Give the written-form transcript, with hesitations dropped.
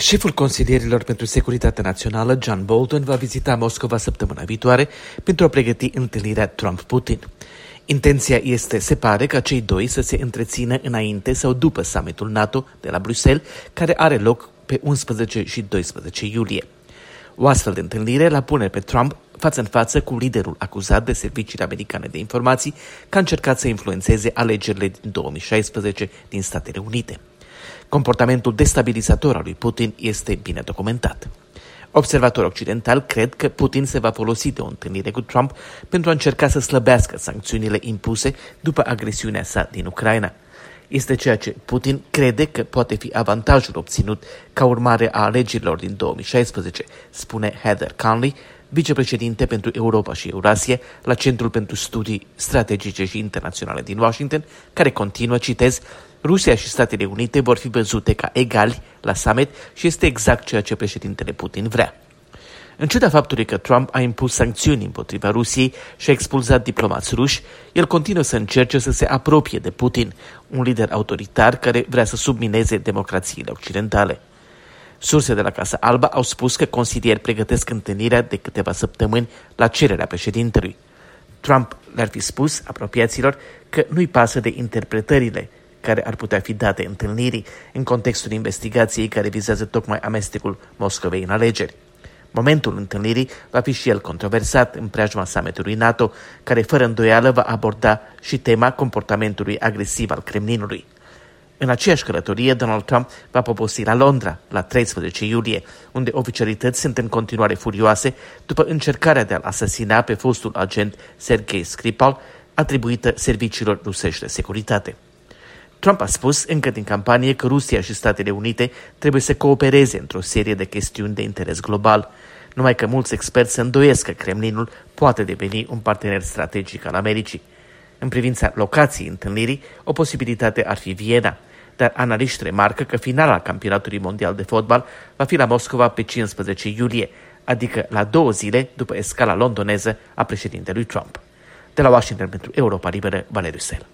Șeful Consilierilor pentru Securitatea Națională, John Bolton, va vizita Moscova săptămâna viitoare pentru a pregăti întâlnirea Trump-Putin. Intenția este, se pare, ca cei doi să se întrețină înainte sau după summitul NATO de la Bruxelles, care are loc pe 11 și 12 iulie. O astfel de întâlnire la pune pe Trump față în față cu liderul acuzat de serviciile americane de informații că a încercat să influențeze alegerile din 2016 din Statele Unite. Comportamentul destabilizator al lui Putin este bine documentat. Observatori occidentali cred că Putin se va folosi de o întâlnire cu Trump pentru a încerca să slăbească sancțiunile impuse după agresiunea sa din Ucraina. Este ceea ce Putin crede că poate fi avantajul obținut ca urmare a alegerilor din 2016, spune Heather Conley, vicepreședinte pentru Europa și Eurasia la Centrul pentru Studii Strategice și Internaționale din Washington, care continuă, citez, Rusia și Statele Unite vor fi văzute ca egali la summit și este exact ceea ce președintele Putin vrea. În ciuda faptului că Trump a impus sancțiuni împotriva Rusiei și a expulzat diplomați ruși, el continuă să încerce să se apropie de Putin, un lider autoritar care vrea să submineze democrațiile occidentale. Surse de la Casa Albă au spus că consilieri pregătesc întâlnirea de câteva săptămâni la cererea președintelui. Trump le-ar fi spus apropiaților că nu-i pasă de interpretările care ar putea fi date întâlnirii în contextul investigației care vizează tocmai amestecul Moscovei în alegeri. Momentul întâlnirii va fi și el controversat în preajma summitului NATO, care fără îndoială va aborda și tema comportamentului agresiv al Kremlinului. În aceeași călătorie, Donald Trump va poposi la Londra, la 13 iulie, unde oficialități sunt în continuare furioase după încercarea de a-l asasina pe fostul agent Sergei Skripal, atribuită serviciilor rusești de securitate. Trump a spus încă din campanie că Rusia și Statele Unite trebuie să coopereze într-o serie de chestiuni de interes global, numai că mulți experți se îndoiesc că Kremlinul poate deveni un partener strategic al Americii. În privința locației întâlnirii, o posibilitate ar fi Viena, dar analiști remarcă că finala campionatului mondial de fotbal va fi la Moscova pe 15 iulie, adică la 2 zile după escala londoneză a președintelui Trump. De la Washington pentru Europa Liberă, Valeriu Sel.